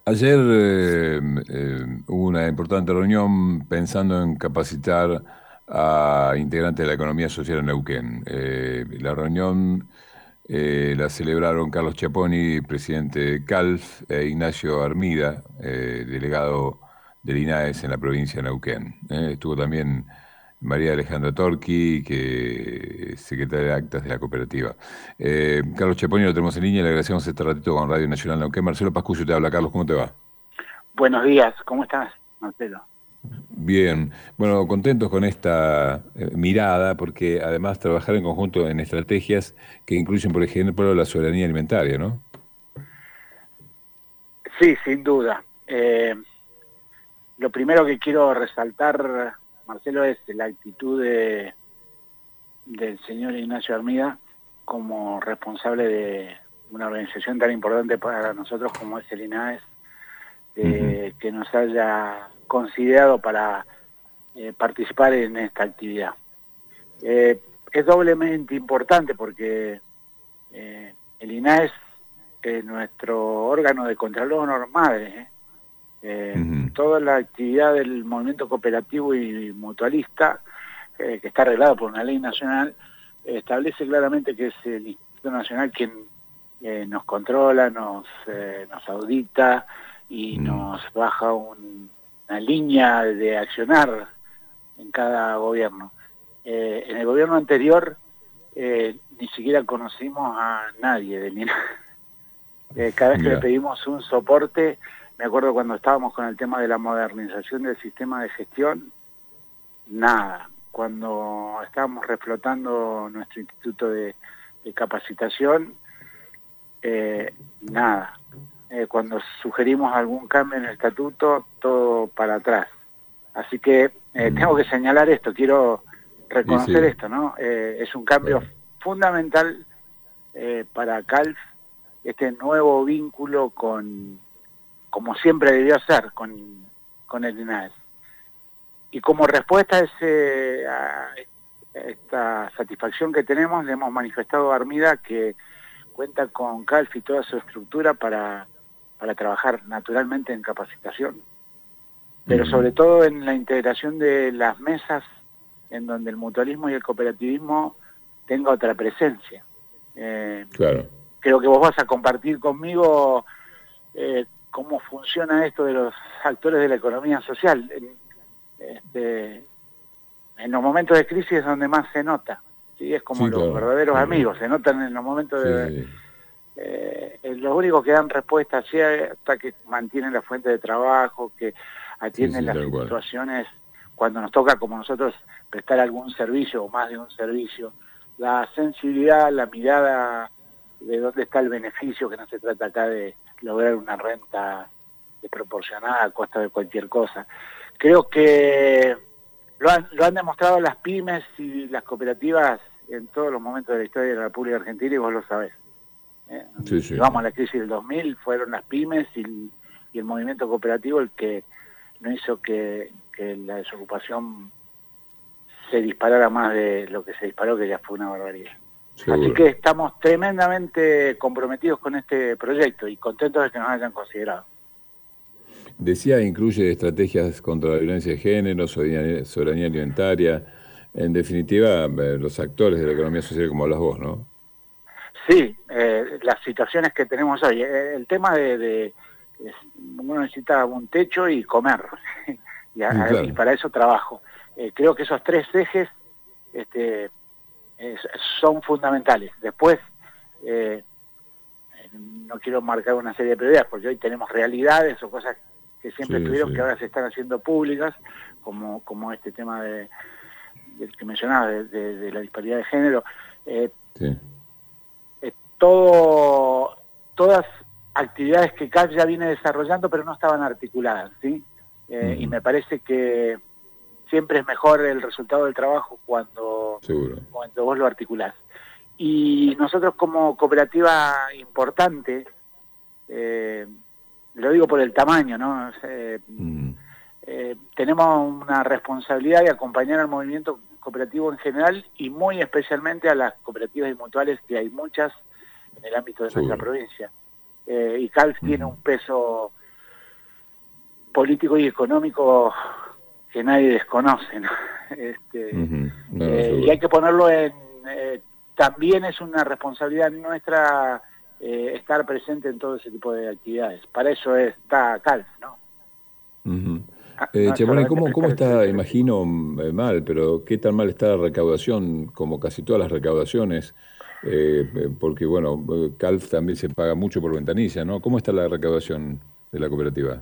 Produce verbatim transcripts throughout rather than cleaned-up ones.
Ayer eh, eh, hubo una importante reunión pensando en capacitar a integrantes de la economía social en Neuquén. Eh, la reunión eh, la celebraron Carlos Chiapponi, presidente de CALF, e Ignacio Armida, eh, delegado del INAES en la provincia de Neuquén. Eh, estuvo también María Alejandra Torqui, que es secretaria de Actas de la cooperativa. Eh, Carlos Chiapponi lo tenemos en línea, le agradecemos este ratito con Radio Nacional Neuquén. Marcelo Pascucio te habla. Carlos, ¿cómo te va? Buenos días, ¿cómo estás, Marcelo? Bien, bueno, contentos con esta eh, mirada, porque además trabajar en conjunto en estrategias que incluyen, por ejemplo, la soberanía alimentaria, ¿no? Sí, sin duda. Eh, lo primero que quiero resaltar, Marcelo, es la actitud de, del señor Ignacio Armida como responsable de una organización tan importante para nosotros como es el INAES, Ujú. eh, que nos haya considerado para eh, participar en esta actividad. Eh, es doblemente importante porque eh, el INAES es nuestro órgano de contralor madre, ¿eh? Eh, Ujú. toda la actividad del movimiento cooperativo y mutualista, eh, que está arreglado por una ley nacional, eh, establece claramente que es el Instituto Nacional quien eh, nos controla, nos, eh, nos audita y Mm. nos baja un, una línea de accionar en cada gobierno. Eh, en el gobierno anterior eh, ni siquiera conocimos a nadie de ni eh, cada vez que le Mira, pedimos un soporte, me acuerdo cuando estábamos con el tema de la modernización del sistema de gestión, nada. Cuando estábamos reflotando nuestro instituto de, de capacitación, eh, nada. Eh, cuando sugerimos algún cambio en el estatuto, todo para atrás. Así que eh, tengo mm, que señalar esto, quiero y reconocer sí, esto, ¿no? Eh, es un cambio claro. fundamental eh, para CALF, este nuevo vínculo con, como siempre debió ser, con, con el INAES. Y como respuesta a, ese, a esta satisfacción que tenemos, le hemos manifestado a Armida que cuenta con CALF y toda su estructura para, para trabajar naturalmente en capacitación, pero Ujú. sobre todo en la integración de las mesas en donde el mutualismo y el cooperativismo tenga otra presencia. Eh, Claro. creo que vos vas a compartir conmigo eh, cómo funciona esto de los actores de la economía social. En, este, en los momentos de crisis es donde más se nota, ¿sí? Es como Sí, los claro, verdaderos claro. amigos, se notan en los momentos Sí, de... sí, Eh, los únicos que dan respuesta, sí, hasta que mantienen la fuente de trabajo, que sí, atienden sí, las tal cual. situaciones cuando nos toca, como nosotros, prestar algún servicio o más de un servicio. La sensibilidad, la mirada de dónde está el beneficio, que no se trata acá de lograr una renta desproporcionada a costa de cualquier cosa. Creo que lo han, lo han demostrado las pymes y las cooperativas en todos los momentos de la historia de la República Argentina y vos lo sabés. Eh, Sí, si sí. vamos a la crisis del dos mil, fueron las pymes y el, y el movimiento cooperativo el que no hizo que, que la desocupación se disparara más de lo que se disparó, que ya fue una barbaridad. Así Seguro. que estamos tremendamente comprometidos con este proyecto y contentos de que nos hayan considerado. Decía, incluye estrategias contra la violencia de género, soberanía, soberanía alimentaria, en definitiva, eh, los actores de la economía social como hablas vos, ¿no? Sí, eh, las situaciones que tenemos hoy. Eh, el tema de, de es, uno necesita un techo y comer, y, Sí, a, y claro. para eso trabajo. Eh, creo que esos tres ejes este, es, son fundamentales. Después, eh, no quiero marcar una serie de prioridades, porque hoy tenemos realidades o cosas que siempre Sí, estuvieron, que sí, ahora se están haciendo públicas, como, como este tema de, de que mencionaba, de, de, de la disparidad de género. Eh, sí. eh, todo, todas actividades que C A P ya viene desarrollando, pero no estaban articuladas, ¿sí? Eh, y Ujú. me parece que siempre es mejor el resultado del trabajo cuando, Seguro. cuando vos lo articulás. Y nosotros como cooperativa importante, eh, lo digo por el tamaño, ¿no? Eh, Ujú. eh, tenemos una responsabilidad de acompañar al movimiento cooperativo en general y muy especialmente a las cooperativas y mutuales, que hay muchas en el ámbito de nuestra Seguro. provincia. Eh, y C A L F tiene Ujú. un peso político y económico que nadie desconoce, ¿no? Este, uh-huh. no, eh, y hay que ponerlo en... Eh, también es una responsabilidad nuestra eh, estar presente en todo ese tipo de actividades. Para eso está Calf, ¿no? Uh-huh. Ah, Eh, no es Chaponé, solamente ¿cómo, cómo prestar el está, servicio. imagino, eh, mal, pero qué tan mal está la recaudación, como casi todas las recaudaciones? Eh, eh, porque, bueno, eh, Calf también se paga mucho por ventanilla, ¿no? ¿Cómo está la recaudación de la cooperativa?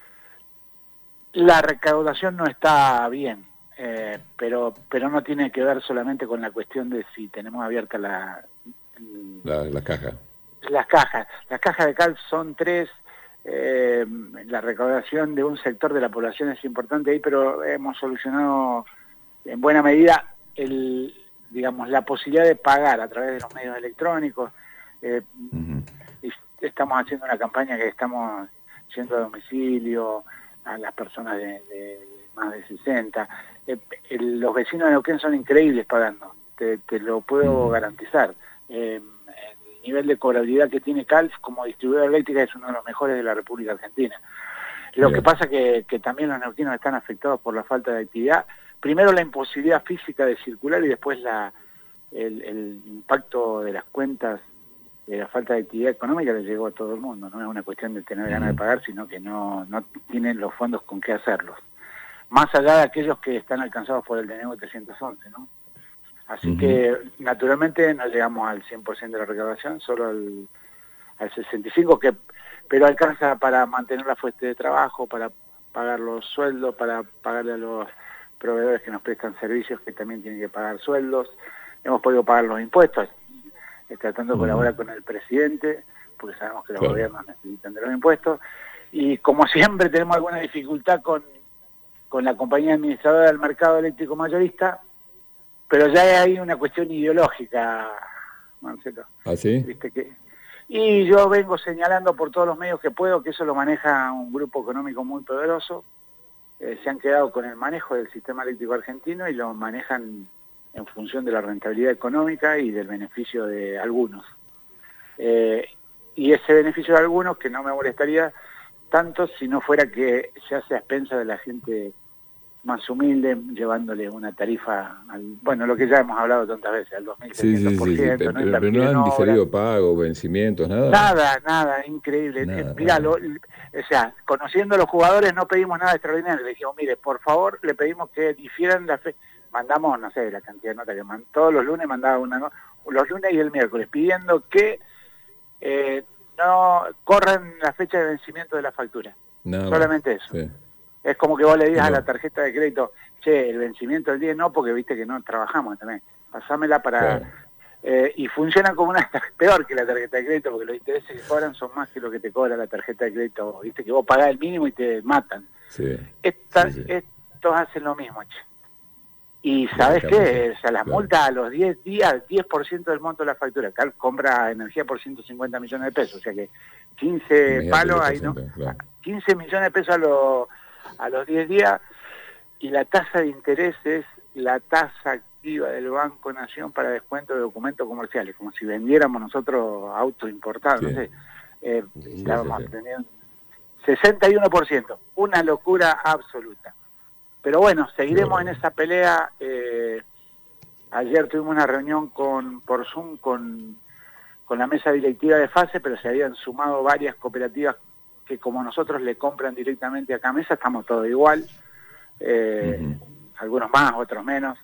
La recaudación no está bien, eh, pero, pero no tiene que ver solamente con la cuestión de si tenemos abierta la, La, la caja. las cajas. Las cajas de Calf son tres. Eh, la recaudación de un sector de la población es importante ahí, pero hemos solucionado en buena medida el, digamos, la posibilidad de pagar a través de los medios electrónicos. Eh, Uh-huh. y estamos haciendo una campaña que estamos yendo a domicilio a las personas de, de más de sesenta. Eh, el, los vecinos de Neuquén son increíbles pagando, te, te lo puedo Uh-huh. garantizar. Eh, el nivel de cobrabilidad que tiene Calf como distribuidora eléctrica es uno de los mejores de la República Argentina. Lo Yeah. que pasa que, que también los neuquinos están afectados por la falta de actividad. Primero la imposibilidad física de circular y después la, el, el impacto de las cuentas de la falta de actividad económica le llegó a todo el mundo. No es una cuestión de tener ganas de pagar, sino que no, no tienen los fondos con qué hacerlos. Más allá de aquellos que están alcanzados por el D N U trescientos once, ¿no? Así Uh-huh. que naturalmente no llegamos al cien por ciento de la recaudación, solo al, al sesenta y cinco por ciento, que, pero alcanza para mantener la fuente de trabajo, para pagar los sueldos, para pagarle a los proveedores que nos prestan servicios que también tienen que pagar sueldos. Hemos podido pagar los impuestos, eh, tratando de Uh-huh. colaborar con el presidente, porque sabemos que los Claro. gobiernos necesitan de los impuestos. Y como siempre tenemos alguna dificultad con, con la compañía administradora del mercado eléctrico mayorista, pero ya hay una cuestión ideológica, Marcelo. ¿Ah, sí? ¿Viste que? Y yo vengo señalando por todos los medios que puedo que eso lo maneja un grupo económico muy poderoso. Eh, se han quedado con el manejo del sistema eléctrico argentino y lo manejan en función de la rentabilidad económica y del beneficio de algunos. Eh, y ese beneficio de algunos, que no me molestaría tanto si no fuera que se hace a expensas de la gente más humilde, llevándole una tarifa, al, bueno, lo que ya hemos hablado tantas veces, al Sí, sí, sí, sí. dos mil seiscientos por ciento, Pero, no pero invertir no en han obra. diferido pago, vencimientos, nada. Nada, nada, increíble. Nada, Eh, mirá, nada. lo, o sea, conociendo a los jugadores no pedimos nada extraordinario. Le dijimos, mire, por favor, le pedimos que difieran la fe. Mandamos, no sé, la cantidad de notas que mandamos. Todos los lunes mandaba una nota, los lunes y el miércoles, pidiendo que eh, no corran la fecha de vencimiento de la factura. Nada más. Solamente eso. Sí. Es como que vos le digas No. a la tarjeta de crédito, che, el vencimiento del día no, porque viste que no trabajamos también. Pasámela para... Claro. Eh, y funciona como una peor que la tarjeta de crédito, porque los intereses que cobran son más que lo que te cobra la tarjeta de crédito. Viste que vos pagás el mínimo y te matan. Sí. Esta, Sí, sí. Estos hacen lo mismo, che. Y Claro, ¿sabés claro, qué? sí. O sea, las Claro. multas a los diez días, diez por ciento del monto de la factura. Cal compra energía por ciento cincuenta millones de pesos, o sea que quince Imagínate palos, el ahí no, diez por ciento, claro. quince millones de pesos a, lo, a los diez días, y la tasa de interés es la tasa activa del Banco Nación para descuento de documentos comerciales, como si vendiéramos nosotros autos importados, Sí. no sé. Eh, Sí, estábamos sí, sí. teniendo sesenta y uno por ciento, una locura absoluta. Pero bueno, seguiremos en esa pelea. Eh, ayer tuvimos una reunión con por Zoom con, con la mesa directiva de FASE, pero se habían sumado varias cooperativas que como nosotros le compran directamente a Camesa, estamos todos igual. Eh, Uh-huh. Algunos más, otros menos.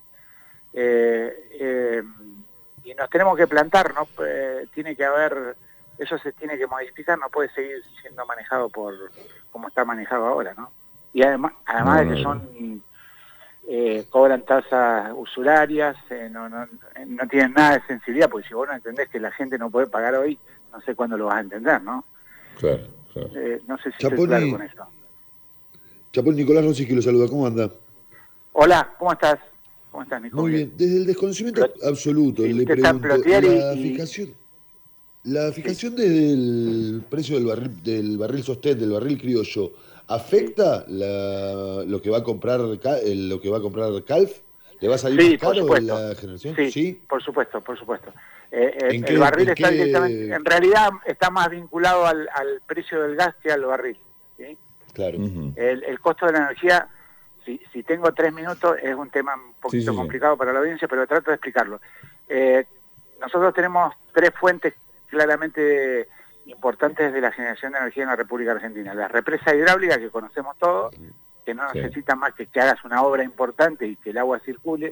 Eh, eh, y nos tenemos que plantar, ¿no? Eh, tiene que haber, eso se tiene que modificar, no puede seguir siendo manejado por como está manejado ahora, ¿no? Y además, además No, de que no, son, eh, cobran tasas usurarias, eh, no, no, no tienen nada de sensibilidad, porque si vos no entendés que la gente no puede pagar hoy, no sé cuándo lo vas a entender, ¿no? Claro, claro. Eh, no sé si Chaponi, estoy claro con eso. Chapón, Nicolás Rossi que lo saluda, ¿cómo anda? Hola, ¿cómo estás? ¿Cómo estás, Nico? Muy bien, desde el desconocimiento Plot- absoluto sí, le usted está en pregunto, Plotier y- la y- fijación, la fijación del precio del barril, del barril sostén, del barril criollo, ¿afecta la, lo que va a comprar Ca- el- lo que va a comprar Calf? ¿Le va a salir Sí, más por caro supuesto. la generación? Sí, ¿Sí? por supuesto, por supuesto. Eh, eh, ¿En el qué- barril en está qué- directamente, en realidad está más vinculado al, al precio del gas que al barril, ¿sí? Claro. Ujú. El, el costo de la energía, si, si tengo tres minutos, es un tema un poquito Sí, sí, sí. complicado para la audiencia, pero trato de explicarlo. Eh, nosotros tenemos tres fuentes claramente importantes de la generación de energía en la República Argentina. La represa hidráulica, que conocemos todos, que no Sí. necesita más que que hagas una obra importante y que el agua circule.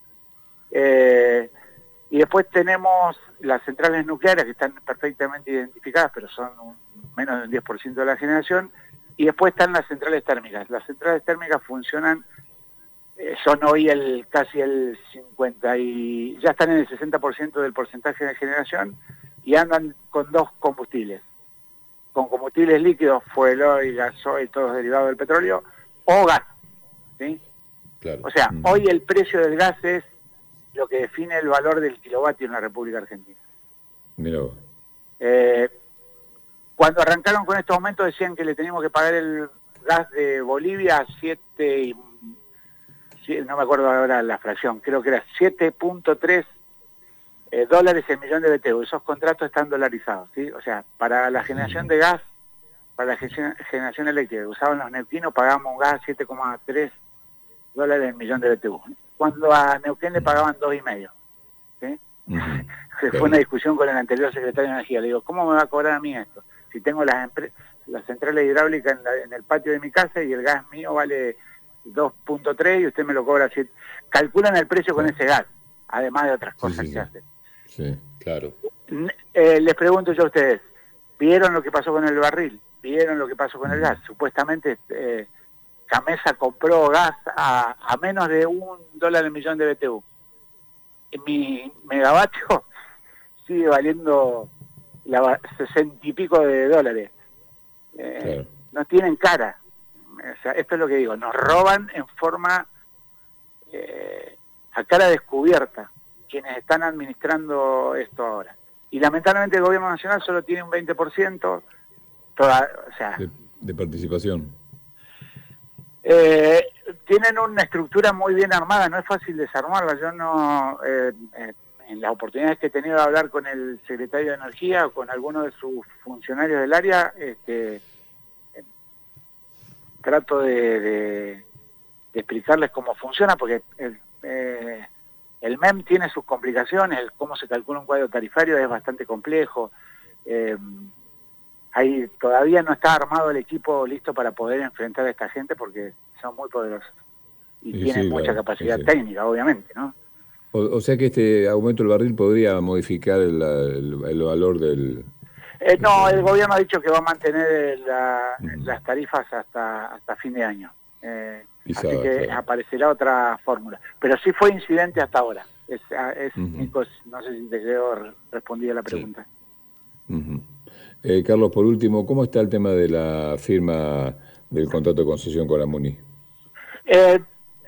Eh, y después tenemos las centrales nucleares, que están perfectamente identificadas, pero son un, menos del diez por ciento de la generación. Y después están las centrales térmicas. Las centrales térmicas funcionan, eh, son hoy el casi el cincuenta y ya están en el sesenta por ciento del porcentaje de generación y andan con dos combustibles. Con combustibles líquidos, fuel oil, gasoil, todos derivados del petróleo, o gas, ¿sí? Claro. O sea, Mm. hoy el precio del gas es lo que define el valor del kilovatio en la República Argentina. Mira vos. Eh, cuando arrancaron con estos aumentos decían que le teníamos que pagar el gas de Bolivia a siete, y- sí, no me acuerdo ahora la fracción, creo que era siete punto tres eh, dólares el millón de B T U. Esos contratos están dolarizados, ¿sí? O sea, para la generación de gas, para la gen- generación eléctrica que usaban los neuquinos, pagábamos un gas a siete coma tres dólares el millón de B T U. Cuando a Neuquén le pagaban dos y medio, ¿sí? Ujú. Fue Claro. una discusión con el anterior secretario de Energía. Le digo, ¿cómo me va a cobrar a mí esto? Si tengo las, empre- las centrales hidráulicas en, la- en el patio de mi casa y el gas mío vale dos punto tres y usted me lo cobra siete. Calculan el precio con Claro. ese gas, además de otras Sí, cosas sí, que sí. hacen. Sí, claro. N- eh, les pregunto yo a ustedes, ¿vieron lo que pasó con el barril? ¿Vieron lo que pasó con el gas? Supuestamente eh, Camesa compró gas a, a menos de un dólar el millón de B T U. Mi megavatio sigue valiendo la, sesenta y pico de dólares. Eh, Claro. No tienen cara. O sea, esto es lo que digo, nos roban en forma eh, a cara descubierta quienes están administrando esto ahora. Y lamentablemente el gobierno nacional solo tiene un veinte por ciento, toda, o sea, De, de participación. eh, tienen una estructura muy bien armada, no es fácil desarmarla. Yo no, eh, eh, en las oportunidades que he tenido de hablar con el secretario de Energía o con alguno de sus funcionarios del área, este, eh, trato de, de, de explicarles cómo funciona, porque el, eh, el M E M tiene sus complicaciones, el cómo se calcula un cuadro tarifario es bastante complejo. Eh, Ahí todavía no está armado el equipo listo para poder enfrentar a esta gente porque son muy poderosos y Sí, tienen sí, mucha claro, capacidad sí, sí. técnica, obviamente, ¿no? O, o sea que este aumento del barril podría modificar el, el- el valor del... Eh, no, el del- gobierno ha dicho que va a mantener la- Ujú. las tarifas hasta hasta fin de año. Eh, así Pisadas, que claro. aparecerá otra fórmula. Pero sí fue incidente hasta ahora. Es, es Ujú. Nico, no sé si te quedó respondida la Sí. pregunta. Ujú. Eh, Carlos, por último, ¿cómo está el tema de la firma del contrato de concesión con la MUNI? Eh,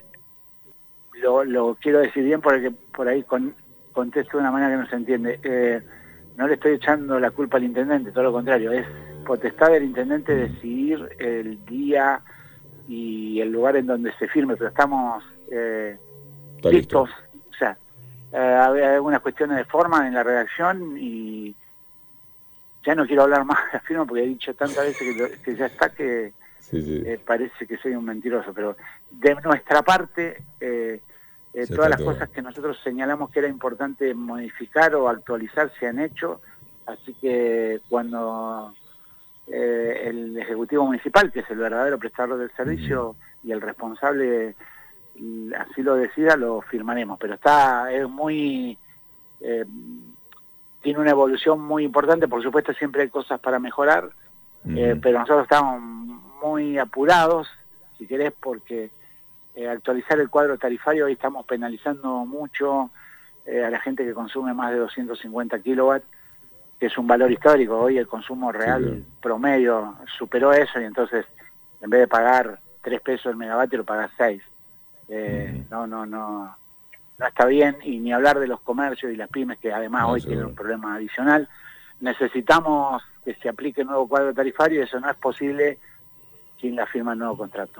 lo, lo quiero decir bien porque por ahí con, contesto de una manera que no se entiende. Eh, no le estoy echando la culpa al intendente, todo lo contrario, es potestad del intendente decidir el día y el lugar en donde se firme, pero estamos eh, Está listo. listos. O sea, eh, había algunas cuestiones de forma en la redacción y ya no quiero hablar más de la firma porque he dicho tantas veces que, lo- que ya está que Sí, sí. eh, parece que soy un mentiroso, pero de nuestra parte, eh, eh, Ya todas está las todo. cosas que nosotros señalamos que era importante modificar o actualizar se han hecho, así que cuando eh, el Ejecutivo Municipal, que es el verdadero prestador del servicio y el responsable, y así lo decida, lo firmaremos, pero está, es muy... eh, tiene una evolución muy importante, por supuesto siempre hay cosas para mejorar, eh, Ujú. pero nosotros estamos muy apurados, si querés, porque eh, actualizar el cuadro tarifario, hoy estamos penalizando mucho eh, a la gente que consume más de doscientos cincuenta kilowatts, que es un valor histórico. Hoy el consumo real claro. promedio superó eso y entonces en vez de pagar tres pesos el megavatio lo pagas seis. Eh, Ujú. no, no, no, no está bien, y ni hablar de los comercios y las pymes que además No, hoy tienen seguro. un problema adicional. Necesitamos que se aplique el nuevo cuadro tarifario y eso no es posible sin la firma del nuevo contrato.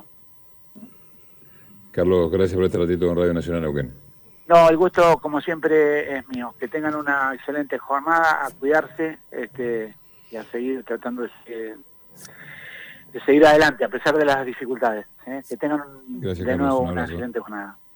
Carlos, gracias por este ratito con Radio Nacional Neuquén. No, el gusto como siempre es mío. Que tengan una excelente jornada, a cuidarse este, y a seguir tratando de, de seguir adelante a pesar de las dificultades. ¿eh? Que tengan Gracias, de Carlos, nuevo un una abrazo. excelente jornada.